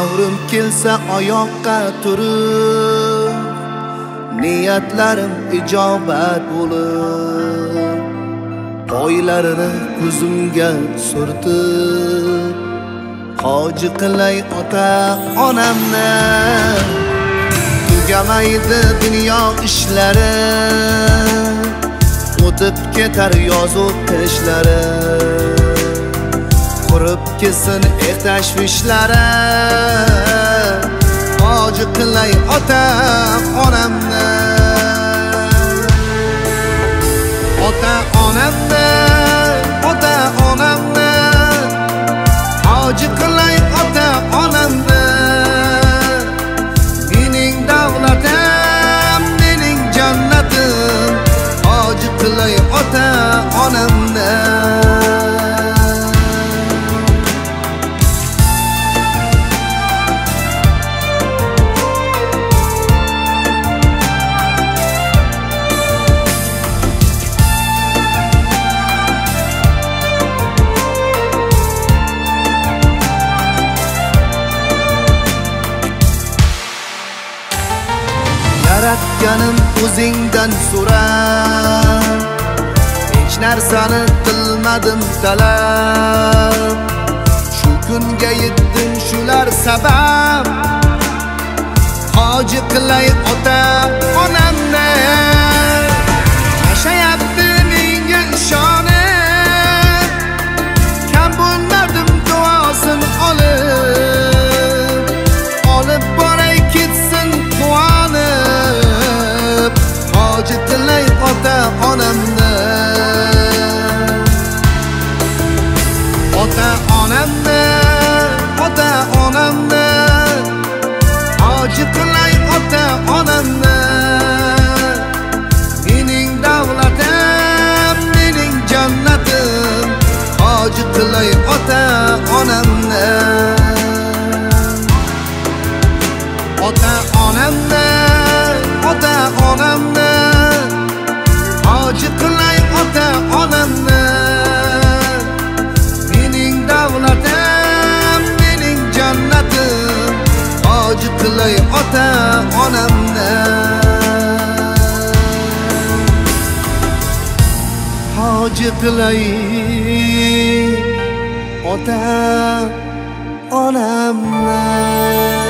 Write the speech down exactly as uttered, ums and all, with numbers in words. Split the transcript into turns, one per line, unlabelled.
davrim kelsa oyoqqa turib, niyatlarim ijobat bo'lib, oylarini ko'zimga surtib, hoji qilay ota onamni. Tugamaydi dunyo ishlari, o'tib ketar yozuv qishlari, qurib kesin eh tashvishlari. Hoji qilay ota onamni, ota onamni, ota onamni. Hoji qilay ota onamni, mening davlatim, mening jannatim. Hoji qilay ota onamni. Yaratganim o'zingdan so'rab, hech narsani qilmadim talab. Shu kunga yetdim shular sabab, hoji qilay ota onamni. Yashayapti menga ishonib, kam bo'lmadim duosin olib, olib boray ketsin quvonib. Hoji qilay ota onamni, ota onamni, ota onamni. Hoji qilay ota onamni, mening davlatim, mening jannatim. Hoji qilay ota onamni, ota onamni, ota onamni. Hoji qilay ota onamni, mening davlatim, mening jannatim. Hoji qilay ota onamni, hoji qilay ota onamni.